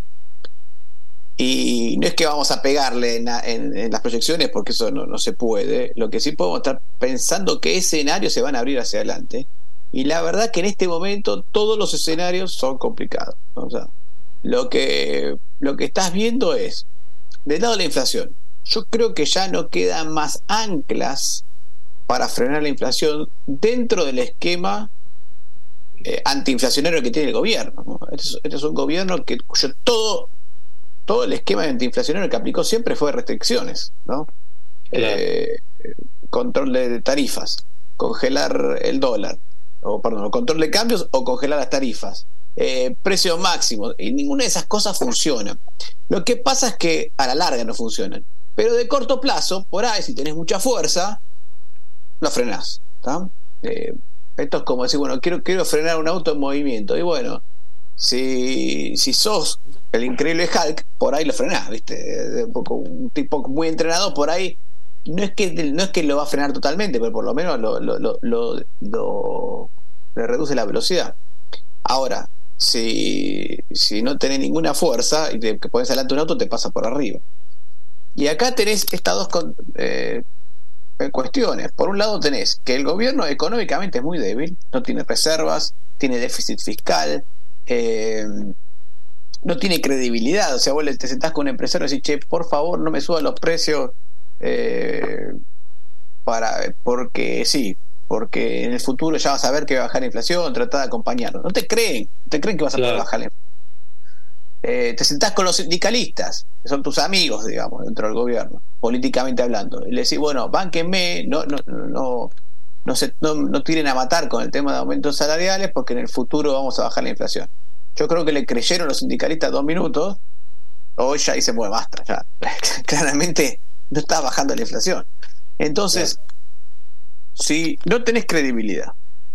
Y no es que vamos a pegarle en, en, en las proyecciones, porque eso no, no se puede. Lo que sí podemos estar pensando qué escenarios se van a abrir hacia adelante. Y la verdad que en este momento todos los escenarios son complicados, ¿no? O sea, lo que, lo que estás viendo es, del lado de la inflación, yo creo que ya no quedan más anclas para frenar la inflación dentro del esquema eh, antiinflacionario que tiene el gobierno, ¿no? Este es, este es un gobierno que cuyo todo todo el esquema antiinflacionario que aplicó siempre fue restricciones, ¿no? Claro. Eh, control de tarifas, congelar el dólar, o perdón, control de cambios o congelar las tarifas, eh, precios máximos, y ninguna de esas cosas funciona. Lo que pasa es que a la larga no funcionan, pero de corto plazo, por ahí, si tenés mucha fuerza, lo frenás, ¿tá? Eh, esto es como decir, bueno, quiero, quiero frenar un auto en movimiento, y bueno, si, si sos el increíble Hulk, por ahí lo frenás, ¿viste? Un, poco, un tipo muy entrenado, por ahí no es que no es que lo va a frenar totalmente, pero por lo menos lo, lo, lo, lo, lo le reduce la velocidad. Ahora, si, si no tenés ninguna fuerza y te pones adelante un auto, te pasa por arriba. Y acá tenés estas dos con, eh, cuestiones. Por un lado tenés que el gobierno económicamente es muy débil, no tiene reservas, tiene déficit fiscal, eh, no tiene credibilidad. O sea, vos te sentás con un empresario y decís, che, por favor no me suban los precios eh, para porque sí, porque en el futuro ya vas a ver que va a bajar la inflación, trata de acompañarlo. No te creen, no te creen que vas a poder claro. bajar la inflación. Eh, te sentás con los sindicalistas, que son tus amigos, digamos, dentro del gobierno, políticamente hablando, y le decís, bueno, bánquenme, no, no, no, no no se no, no tiren a matar con el tema de aumentos salariales porque en el futuro vamos a bajar la inflación. Yo creo que le creyeron los sindicalistas dos minutos, hoy ya dice, bueno, basta, ya claramente no está bajando la inflación. Entonces, claro, si no tenés credibilidad,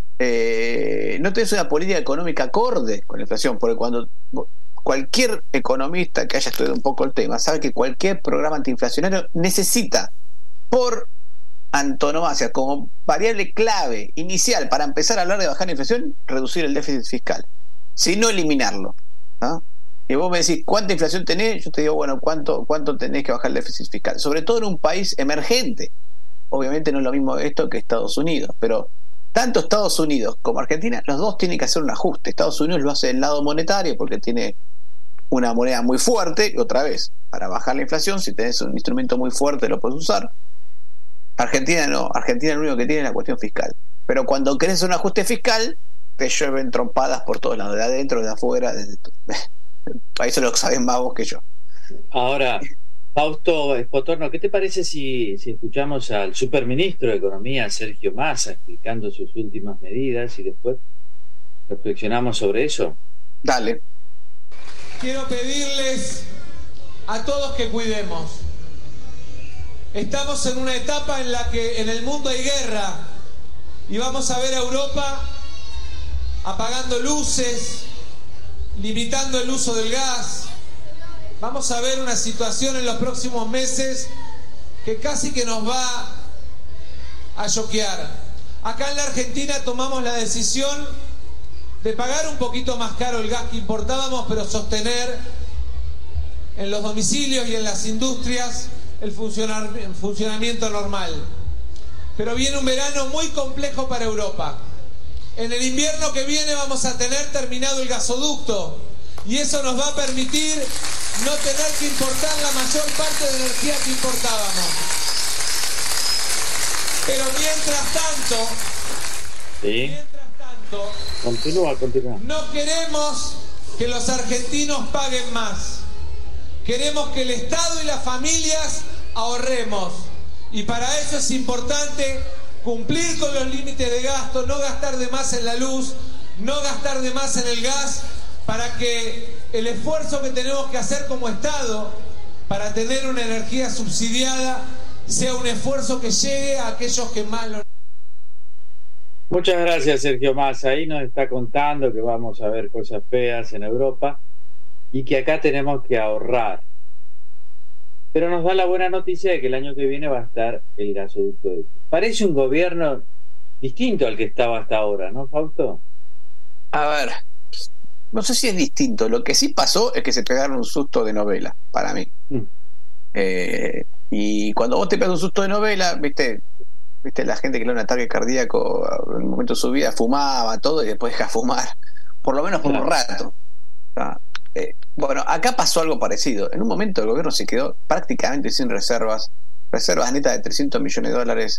eh, no tenés una política económica acorde con la inflación, porque cuando cualquier economista que haya estudiado un poco el tema sabe que cualquier programa antiinflacionario necesita, por antonomasia, como variable clave inicial para empezar a hablar de bajar la inflación, reducir el déficit fiscal, si no eliminarlo, ¿no? Y vos me decís, ¿cuánta inflación tenés? Yo te digo, bueno, ¿cuánto, cuánto tenés que bajar el déficit fiscal? Sobre todo en un país emergente. Obviamente no es lo mismo esto que Estados Unidos, pero tanto Estados Unidos como Argentina, los dos tienen que hacer un ajuste. Estados Unidos lo hace del lado monetario porque tiene una moneda muy fuerte, y otra vez, para bajar la inflación, si tenés un instrumento muy fuerte lo puedes usar. Argentina no, Argentina lo único que tiene es la cuestión fiscal. Pero cuando querés un ajuste fiscal, te llueven trompadas por todos lados, de adentro, de afuera, desde tu... Eso lo saben más vos que yo.
Ahora, Fausto Espotorno, ¿qué te parece si, si escuchamos al superministro de Economía, Sergio Massa, explicando sus últimas medidas y después reflexionamos sobre eso?
Dale.
Quiero pedirles a todos que cuidemos. Estamos en una etapa en la que en el mundo hay guerra y vamos a ver a Europa apagando luces, limitando el uso del gas. Vamos a ver una situación en los próximos meses que casi que nos va a choquear. Acá en la Argentina tomamos la decisión de pagar un poquito más caro el gas que importábamos, pero sostener en los domicilios y en las industrias el funcionar, el funcionamiento normal. Pero viene un verano muy complejo para Europa. En el invierno que viene vamos a tener terminado el gasoducto y eso nos va a permitir no tener que importar la mayor parte de energía que importábamos. Pero mientras tanto,
sí.
mientras tanto,
continúa, continúa.
No queremos que los argentinos paguen más. Queremos que el Estado y las familias ahorremos. Y para eso es importante cumplir con los límites de gasto, no gastar de más en la luz, no gastar de más en el gas, para que el esfuerzo que tenemos que hacer como Estado para tener una energía subsidiada sea un esfuerzo que llegue a aquellos que más lo...
Muchas gracias, Sergio Massa. Ahí nos está contando que vamos a ver cosas feas en Europa y que acá tenemos que ahorrar. Pero nos da la buena noticia de que el año que viene va a estar el gasoducto. Parece un gobierno distinto al que estaba hasta ahora, ¿no, Fausto?
A ver, no sé si es distinto. Lo que sí pasó es que se pegaron un susto de novela, para mí. Mm. Eh, y cuando vos te pegas un susto de novela, viste, viste la gente que le da un ataque cardíaco en un momento de su vida fumaba todo y después deja fumar, por lo menos por claro. un rato. ¿No? Eh, bueno, acá pasó algo parecido. En un momento el gobierno se quedó prácticamente sin reservas, reservas netas de trescientos millones de dólares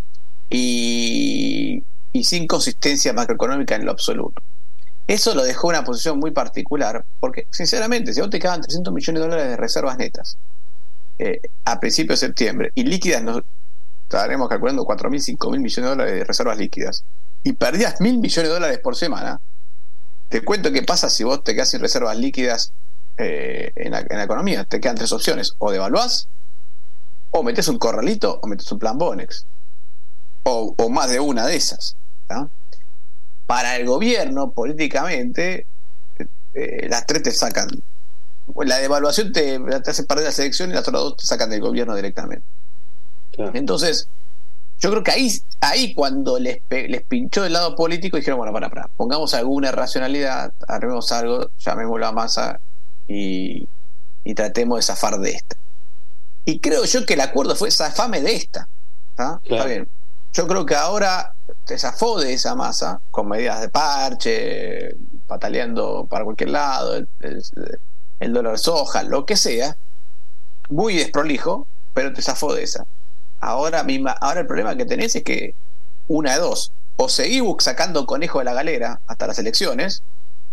y, y sin consistencia macroeconómica en lo absoluto. Eso lo dejó en una posición muy particular, porque sinceramente, si a vos te quedaban trescientos millones de dólares de reservas netas eh, a principios de septiembre y líquidas, nos estaremos calculando cuatro mil, cinco mil millones de dólares de reservas líquidas, y perdías mil millones de dólares por semana, te cuento qué pasa si vos te quedás sin reservas líquidas eh, en, la, en la economía. Te quedan tres opciones: o devaluás, o metés un corralito, o metés un plan Bonex, o, o más de una de esas, ¿no? Para el gobierno, políticamente, eh, las tres te sacan. La devaluación te, te hace perder las elecciones y las otras dos te sacan del gobierno directamente. Claro. Entonces, yo creo que ahí, ahí cuando les, les pinchó del lado político, dijeron, bueno, para, para, pongamos alguna racionalidad, armemos algo, llamémoslo a Massa y, y tratemos de zafar de esta. Y creo yo que el acuerdo fue zafame de esta. ¿Tá? Claro. Está bien. Yo creo que ahora te zafó de esa Massa con medidas de parche, pataleando para cualquier lado, el, el, el dólar soja, lo que sea, muy desprolijo, pero te zafó de esa. Ahora misma, ahora el problema que tenés es que una de dos: o seguís sacando conejo de la galera hasta las elecciones,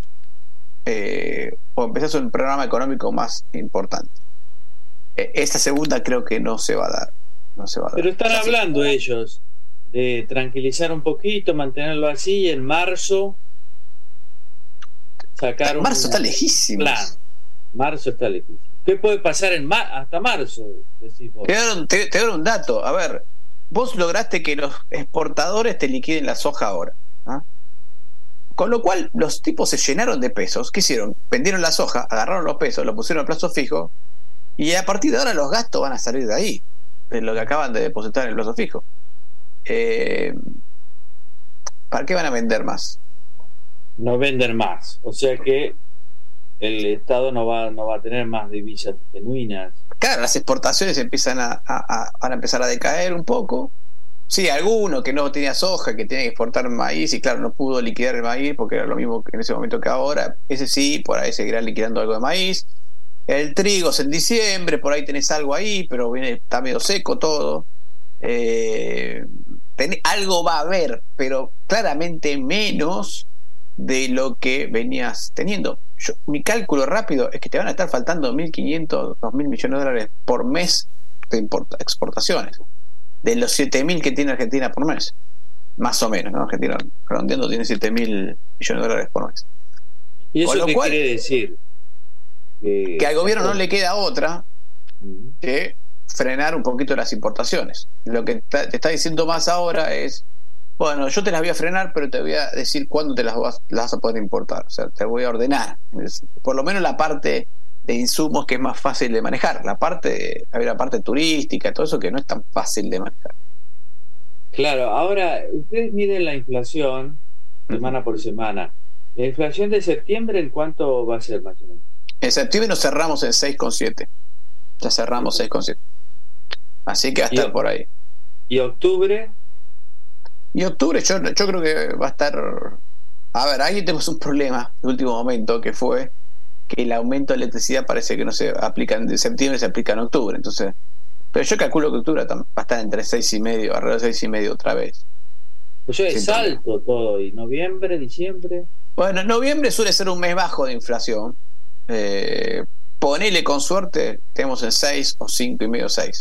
eh, o empezás un programa económico más importante. Eh, esta segunda creo que no se va a dar. No se va a dar.
Pero están hablando ellos. de tranquilizar un poquito, mantenerlo así, y en marzo sacar
marzo
un
está lejísimo.
plan. Marzo está lejísimo. ¿Qué puede pasar en ma hasta marzo? Decís vos.
Te voy, a, te, te voy a dar un dato. A ver, vos lograste que los exportadores te liquiden la soja ahora, ¿ah? Con lo cual los tipos se llenaron de pesos. ¿Qué hicieron? Vendieron la soja, agarraron los pesos, lo pusieron a plazo fijo, y a partir de ahora los gastos van a salir de ahí, de lo que acaban de depositar en el plazo fijo. Eh, ¿Para qué van a vender más?
No vender más. O sea que el Estado no va, no va a tener más divisas genuinas.
Claro, las exportaciones empiezan a, a, a, van a empezar a decaer un poco. Sí, alguno que no tenía soja, que tenía que exportar maíz, y claro, no pudo liquidar el maíz porque era lo mismo en ese momento que ahora. Ese sí, por ahí seguirá liquidando algo de maíz. El trigo es en diciembre, por ahí tenés algo ahí, pero viene, está medio seco todo. Eh, ten, algo va a haber, pero claramente menos de lo que venías teniendo. Yo, mi cálculo rápido es que te van a estar faltando mil quinientos, dos mil millones de dólares por mes de importa, exportaciones, de los siete mil que tiene Argentina por mes, más o menos, ¿no? Argentina, redondeando, tiene siete mil millones de dólares por mes.
¿Y eso qué cual, quiere decir?
Que, que al gobierno no le queda otra que frenar un poquito las importaciones. Lo que te está diciendo más ahora es: bueno, yo te las voy a frenar, pero te voy a decir cuándo te las vas, las vas a poder importar. O sea, te voy a ordenar. Por lo menos la parte de insumos, que es más fácil de manejar. La parte, hay la parte turística, todo eso que no es tan fácil de manejar.
Claro, ahora, ustedes miden la inflación semana uh-huh. por semana. ¿La inflación de septiembre en cuánto va a ser más o menos?
En septiembre nos cerramos en seis coma siete. Ya cerramos seis coma siete. Así que va a estar por ahí.
¿Y octubre?
Y octubre yo, yo creo que va a estar... A ver, ahí tenemos un problema de último momento, que fue que el aumento de electricidad parece que no se aplica en septiembre, se aplica en octubre. Entonces, pero yo calculo que octubre va a estar entre seis y medio, alrededor de seis y medio otra vez.
Pues yo es salto todo. ¿Y noviembre, diciembre?
Bueno, noviembre suele ser un mes bajo de inflación. Eh, ponele con suerte, tenemos en seis o cinco y medio, seis.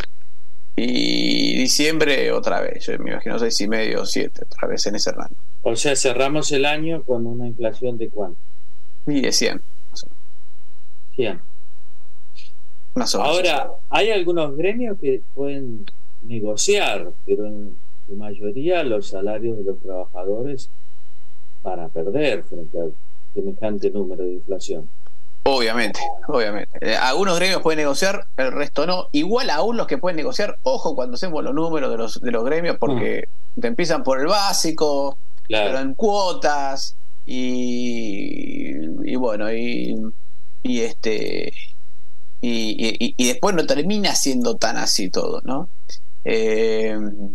Y diciembre otra vez, yo me imagino seis y medio o siete, otra vez en ese rango.
O sea, cerramos el año con una inflación de ¿cuánto?
Y de cien.
cien.
Más o menos.
Ahora, hay algunos gremios que pueden negociar, pero en su mayoría los salarios de los trabajadores van a perder frente a semejante número de inflación.
Obviamente, obviamente. Eh, algunos gremios pueden negociar, el resto no. Igual aún los que pueden negociar, ojo cuando hacemos los números de los de los gremios, porque mm. te empiezan por el básico, claro. pero en cuotas y, y bueno y, y este y, y, y después no termina siendo tan así todo, ¿no? Eh,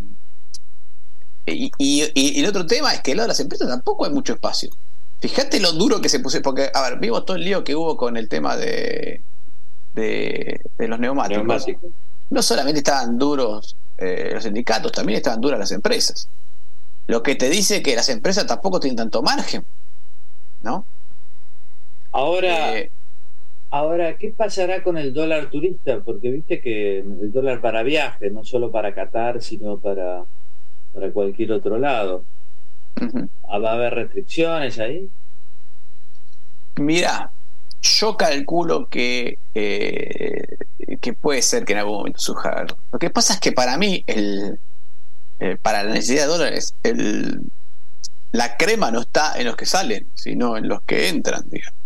y, y, y el otro tema es que al lado de las empresas tampoco hay mucho espacio. Fíjate lo duro que se puso, porque, a ver, vimos todo el lío que hubo con el tema de de, de los neumáticos. neumáticos. No solamente estaban duros eh, los sindicatos, también estaban duras las empresas. Lo que te dice que las empresas tampoco tienen tanto margen, ¿no?
Ahora, eh, ahora, ¿qué pasará con el dólar turista? Porque viste que el dólar para viaje, no solo para Qatar, sino para, para cualquier otro lado. Uh-huh. ¿Va a haber restricciones ahí?
Mira, yo calculo que eh, que puede ser que en algún momento surja algo. Lo que pasa es que para mí el eh, para la necesidad de dólares el, la crema no está en los que salen, sino en los que entran, digamos.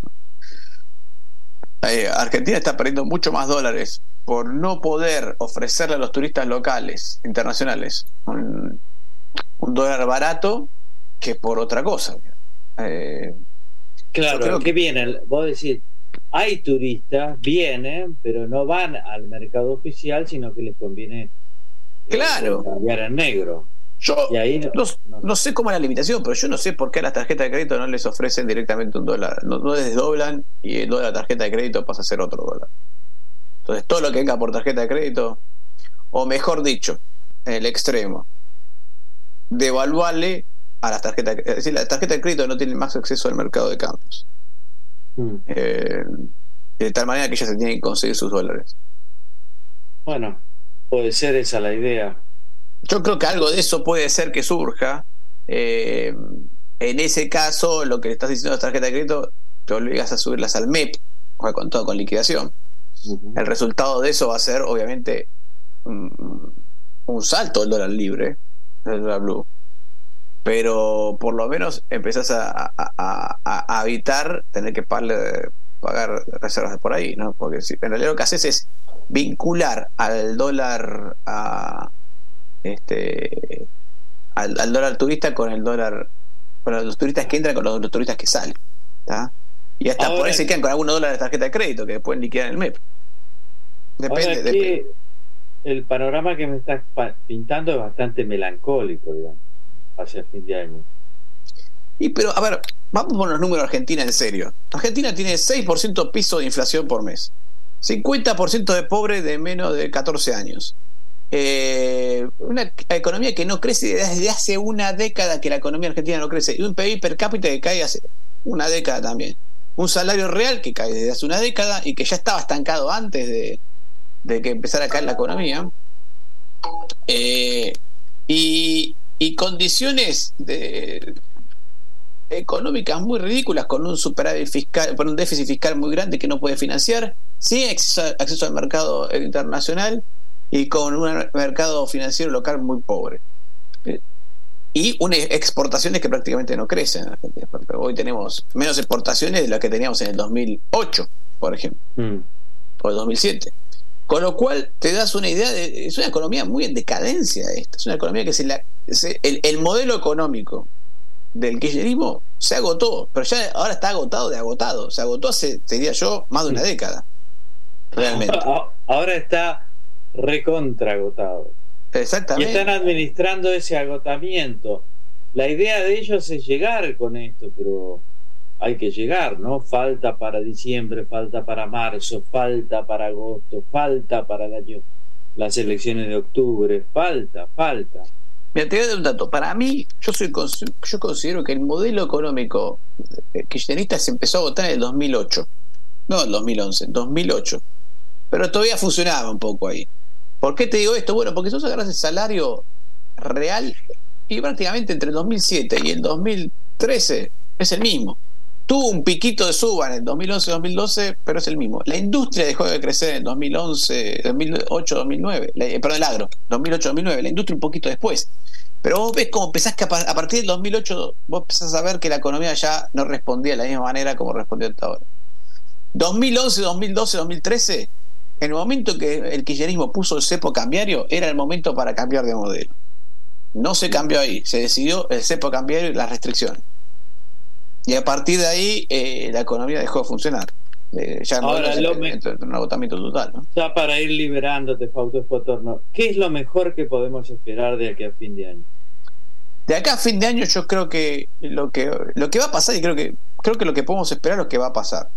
Eh, Argentina está perdiendo mucho más dólares por no poder ofrecerle a los turistas locales, internacionales, un, un dólar barato, que por otra cosa. Eh,
claro, creo que, que vienen, vos decís, hay turistas, vienen, pero no van al mercado oficial, sino que les conviene
claro.
eh, cambiar en negro.
Yo
y ahí no,
no, no, no sé cómo es la limitación, pero yo no sé por qué a las tarjetas de crédito no les ofrecen directamente un dólar, no, no les desdoblan y el dólar de la tarjeta de crédito pasa a ser otro dólar. Entonces todo lo que venga por tarjeta de crédito, o mejor dicho, en el extremo, devaluarle a las tarjetas, es decir, las tarjetas de crédito no tienen más acceso al mercado de cambios, mm. eh, de tal manera que ellas se tienen que conseguir sus dólares.
Bueno, puede ser esa la idea.
yo creo que algo de eso puede ser que surja. Eh, en ese caso, lo que le estás diciendo a la tarjeta de crédito, te obligas a subirlas al M E P, o sea, con todo con liquidación. Uh-huh. El resultado de eso va a ser, obviamente, un, un salto del dólar libre, del dólar blue. Pero por lo menos empezás a, a, a, a evitar tener que pagarle, pagar reservas por ahí, ¿no? Porque si, en realidad lo que haces es vincular al dólar a este al, al dólar turista con el dólar, con los turistas que entran con los, los turistas que salen, ¿tá? Y hasta ahora, por ahí se quedan con algunos dólares de tarjeta de crédito que pueden liquidar en el M E P. Depende,
ahora
depende.
El panorama que me estás pintando es bastante melancólico, digamos, hacia fin de año.
Y pero, a ver, vamos por los números de Argentina en serio. Argentina tiene seis por ciento piso de inflación por mes, cincuenta por ciento de pobres de menos de catorce años, eh, una economía que no crece desde hace una década, que la economía argentina no crece, y un P I B per cápita que cae hace una década también, un salario real que cae desde hace una década y que ya estaba estancado antes de, de que empezara a caer la economía, eh, y, y condiciones de económicas muy ridículas, con un superávit fiscal, con un déficit fiscal muy grande que no puede financiar, sin acceso, acceso al mercado internacional y con un mercado financiero local muy pobre, y unas exportaciones que prácticamente no crecen. Hoy tenemos menos exportaciones de las que teníamos en el dos mil ocho, por ejemplo, mm. o el dos mil siete, con lo cual te das una idea de, es una economía muy en decadencia esta, es una economía que se la, se, el, el modelo económico del kirchnerismo se agotó, pero ya ahora está agotado de agotado, se agotó hace, te diría yo, más de una década, realmente.
Ahora está recontra agotado.
Exactamente.
Y están administrando ese agotamiento. La idea de ellos es llegar con esto, pero hay que llegar, ¿no? Falta para diciembre, falta para marzo, falta para agosto, falta para el año, las elecciones de octubre, falta, falta.
Mira, te voy a dar un dato. Para mí, yo soy yo considero que el modelo económico kirchnerista se empezó a agotar en el dos mil ocho, no el dos mil once, dos mil ocho, pero todavía funcionaba un poco ahí. ¿Por qué te digo esto? Bueno, porque tú agarras el salario real y prácticamente entre el dos mil siete y el dos mil trece es el mismo. Tuvo un piquito de suba en el dos mil once dos mil doce, pero es el mismo. La industria dejó de crecer en el dos mil once, dos mil ocho dos mil nueve, la, perdón, el agro, dos mil ocho dos mil nueve, la industria un poquito después. Pero vos ves cómo empezás que a partir del dos mil ocho vos empezás a ver que la economía ya no respondía de la misma manera como respondió hasta ahora. dos mil once, dos mil doce, dos mil trece, en el momento que el kirchnerismo puso el cepo cambiario, era el momento para cambiar de modelo. No se cambió ahí, se decidió el cepo cambiario y las restricciones. Y a partir de ahí eh, la economía dejó de funcionar. Eh, ya
Ahora,
no,
lo me...
un agotamiento total, ¿no?
Ya para ir liberándote, Fausto Espotorno, ¿qué es lo mejor que podemos esperar de aquí a fin de año?
De acá a fin de año yo creo que lo que lo que va a pasar, y creo que creo que lo que podemos esperar es lo que va a pasar,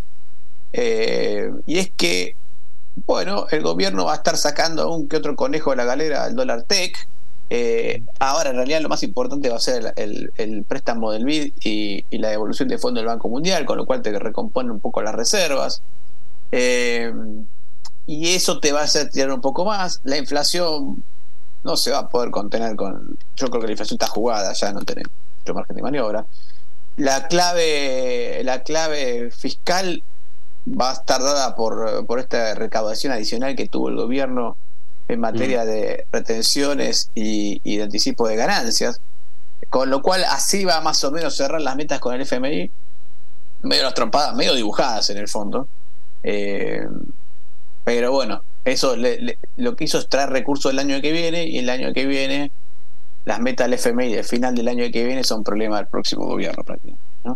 eh, y es que, bueno, el gobierno va a estar sacando un que otro conejo de la galera al dólar tech. Eh, ahora en realidad lo más importante va a ser el, el, el préstamo del B I D y, y la devolución de fondos del Banco Mundial, con lo cual te recompone un poco las reservas, eh, y eso te va a hacer tirar un poco más. La inflación no se va a poder contener con, yo creo que la inflación está jugada, ya no tenemos mucho margen de maniobra. La clave la clave fiscal va a estar dada por, por esta recaudación adicional que tuvo el gobierno en materia de retenciones y, y de anticipo de ganancias, con lo cual así va más o menos cerrar las metas con el F M I, medio las trompadas, medio dibujadas en el fondo, eh, pero bueno, eso le, le, lo que hizo es traer recursos el año que viene, y el año que viene las metas del F M I del final del año que viene son problema del próximo gobierno prácticamente, ¿no?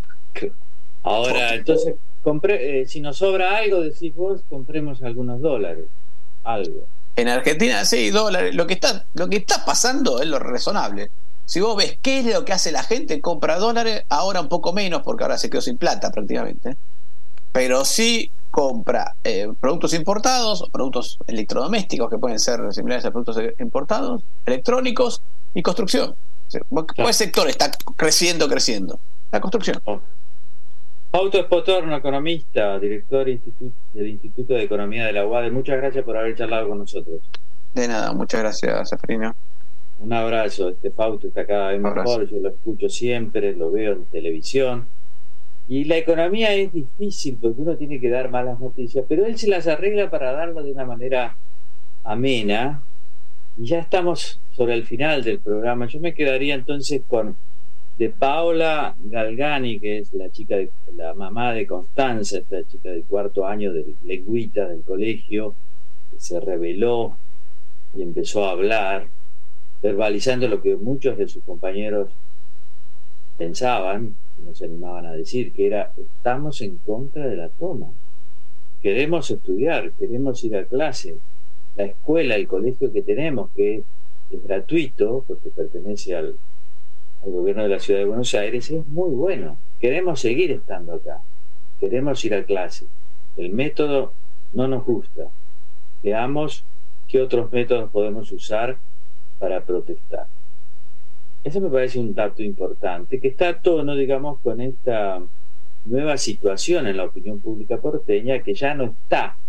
Ahora, entonces, compre, eh, si nos sobra algo, decís vos, compremos algunos dólares, algo.
En Argentina, sí, dólares. Lo que está, lo que está pasando es lo razonable. Si vos ves qué es lo que hace la gente, compra dólares, ahora un poco menos, porque ahora se quedó sin plata prácticamente. Pero sí compra eh, productos importados, productos electrodomésticos que pueden ser similares a productos importados, electrónicos y construcción. O sea, ¿cuál claro. sector está creciendo, creciendo? La construcción.
Oh. Fausto Espotorno, economista, director del Instituto de Economía de la U A D E. Muchas gracias por haber charlado con nosotros.
De nada, muchas gracias, Seferino.
Un abrazo. Este Fausto está cada vez mejor, yo lo escucho siempre, lo veo en televisión. Y la economía es difícil porque uno tiene que dar malas noticias, pero él se las arregla para darlo de una manera amena. Y ya estamos sobre el final del programa. Yo me quedaría entonces con de Paola Galgani, que es la chica de, la mamá de Constanza, esta chica del cuarto año de lengüita del colegio, que se rebeló y empezó a hablar, verbalizando lo que muchos de sus compañeros pensaban, y no se animaban a decir, que era: estamos en contra de la toma, queremos estudiar, queremos ir a clase, la escuela, el colegio que tenemos, que es gratuito porque pertenece al, al gobierno de la ciudad de Buenos Aires, es muy bueno, queremos seguir estando acá, queremos ir a clase, el método no nos gusta, veamos qué otros métodos podemos usar para protestar. Eso me parece un dato importante, que está a tono, digamos, con esta nueva situación en la opinión pública porteña, que ya no está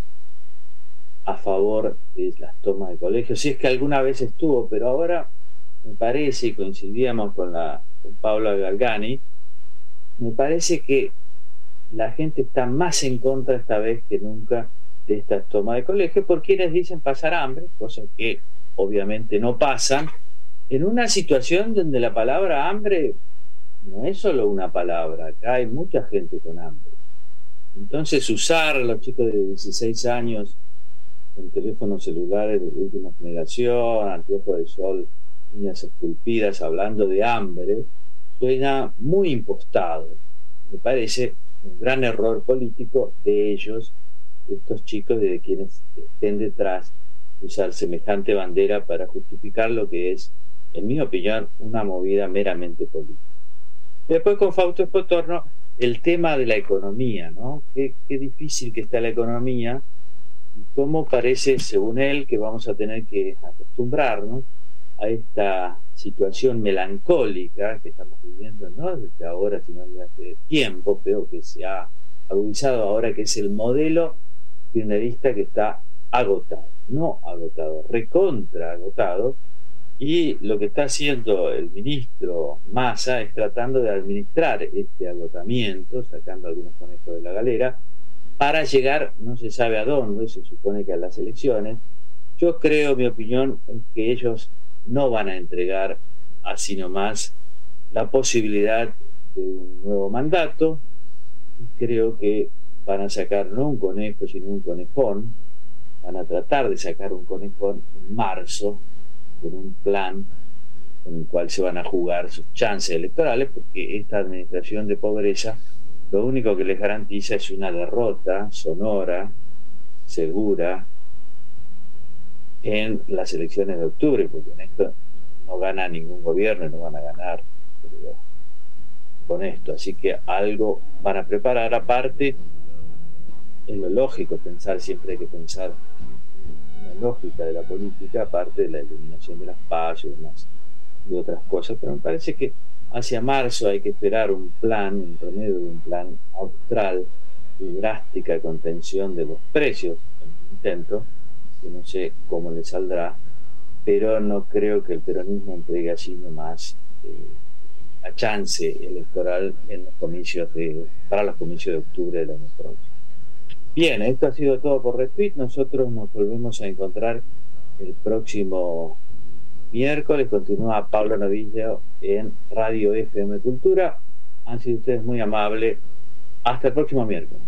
a favor de las tomas de colegios, si es que alguna vez estuvo, pero ahora me parece, y coincidíamos con, la, con Paola Galgani, me parece que la gente está más en contra esta vez que nunca de estas tomas de colegios, por quienes dicen pasar hambre, cosas que obviamente no pasan, en una situación donde la palabra hambre no es solo una palabra, acá hay mucha gente con hambre. Entonces usar a los chicos de dieciséis años con teléfonos celulares de última generación, anteojos de sol, uñas esculpidas, hablando de hambre, suena muy impostado. Me parece un gran error político de ellos, de estos chicos, de quienes estén detrás de usar semejante bandera para justificar lo que es, en mi opinión, una movida meramente política. Después, con Fausto Espotorno, el tema de la economía, ¿no? Qué, qué difícil que está la economía, y cómo parece, según él, que vamos a tener que acostumbrarnos a esta situación melancólica que estamos viviendo, no desde ahora, sino desde hace tiempo, pero que se ha agudizado ahora, que es el modelo kirchnerista que está agotado, no agotado, recontra agotado. Y lo que está haciendo el ministro Massa es tratando de administrar este agotamiento, sacando algunos conejos de la galera, para llegar, no se sabe a dónde, se supone que a las elecciones. Yo creo, mi opinión, es que ellos no van a entregar así nomás la posibilidad de un nuevo mandato. Creo que van a sacar no un conejo, sino un conejón. Van a tratar de sacar un conejón en marzo, con un plan con el cual se van a jugar sus chances electorales, porque esta administración de pobreza lo único que les garantiza es una derrota sonora, segura, en las elecciones de octubre, porque en esto no gana ningún gobierno y no van a ganar pero, con esto, así que algo van a preparar. Aparte, es lo lógico pensar, siempre hay que pensar la lógica de la política, aparte de la eliminación de las PASO y demás, y otras cosas, pero me parece que hacia marzo hay que esperar un plan, un remedio de un plan austral de drástica contención de los precios, en un intento que no sé cómo le saldrá, pero no creo que el peronismo entregue así nomás eh, la chance electoral en los comicios de, para los comicios de octubre del año próximo. Bien, esto ha sido todo por Retweet. Nosotros nos volvemos a encontrar el próximo miércoles. Continúa Pablo Novillo en Radio F M Cultura. Han sido ustedes muy amables. Hasta el próximo miércoles.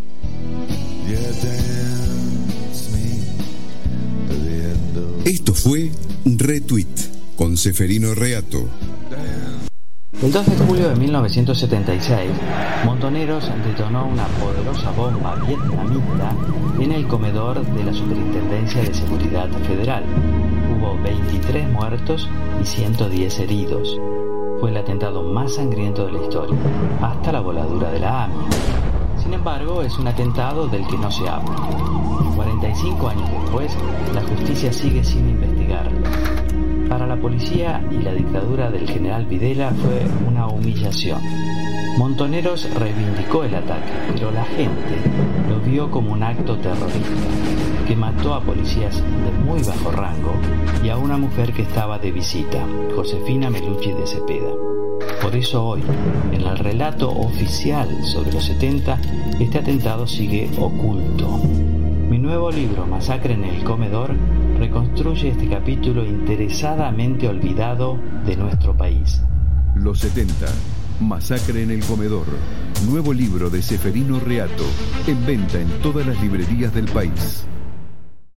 Esto fue Retweet con Ceferino Reato.
El dos de julio de mil novecientos setenta y seis, Montoneros detonó una poderosa bomba vietnamita en el comedor de la Superintendencia de Seguridad Federal. Hubo veintitrés muertos y ciento diez heridos. Fue el atentado más sangriento de la historia, hasta la voladura de la A M I A. Sin embargo, es un atentado del que no se habla. cuarenta y cinco años después, la justicia sigue sin investigarlo. Para la policía y la dictadura del general Videla fue una humillación. Montoneros reivindicó el ataque, pero la gente lo vio como un acto terrorista que mató a policías de muy bajo rango y a una mujer que estaba de visita, Josefina Melucci de Cepeda. Por eso hoy, en el relato oficial sobre los setenta, este atentado sigue oculto. Mi nuevo libro, Masacre en el Comedor, reconstruye este capítulo interesadamente olvidado de nuestro país.
Los setenta, Masacre en el Comedor. Nuevo libro de Ceferino Reato, en venta en todas las librerías del país.